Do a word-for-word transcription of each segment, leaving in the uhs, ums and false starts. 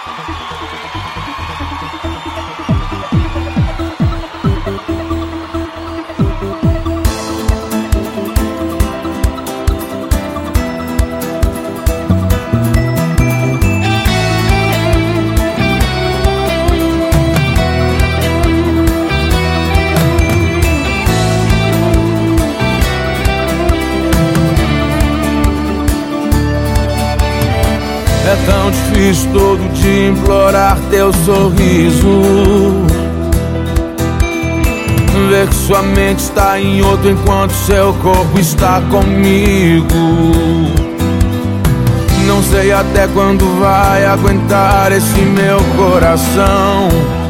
É tão difícil todo dia implorar teu sorriso, ver que sua mente está em outro enquanto seu corpo está comigo. Não sei até quando vai aguentar esse meu coração.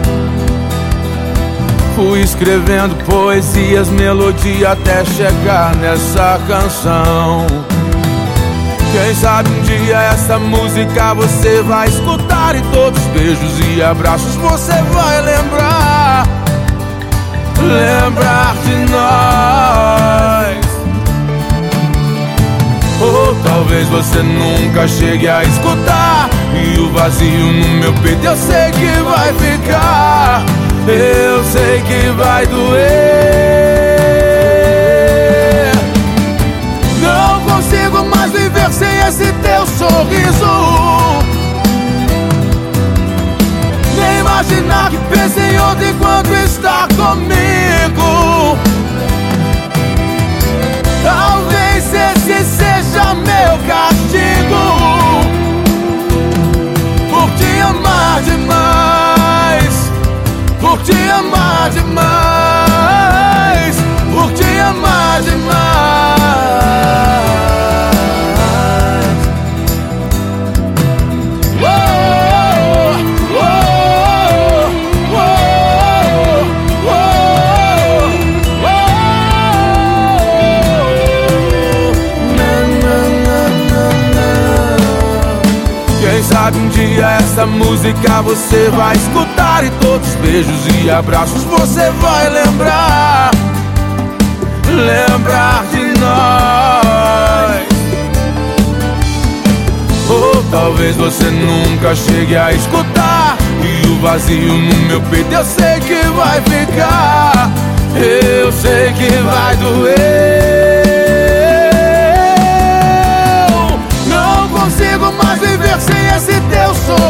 Fui escrevendo poesias, melodia até chegar nessa canção. Quem sabe um dia essa música você vai escutar, e todos os beijos e abraços você vai lembrar. Lembrar de nós. Ou talvez você nunca chegue a escutar, e o vazio no meu peito eu sei que vai ficar. Eu sei que vai doer. Não consigo mais viver sem esse teu sorriso, nem imaginar que pensa em outro enquanto está comigo. Talvez esse seja meu castigo, por te amar demais, por te amar demais, por te amar demais. Quem sabe um dia essa música você vai escutar, e todos os beijos e abraços você vai lembrar. Lembrar de nós. Ou talvez você nunca chegue a escutar, e o vazio no meu peito eu sei que vai ficar. Eu sei que vai doer. Não consigo mais viver sem esse teu sorriso,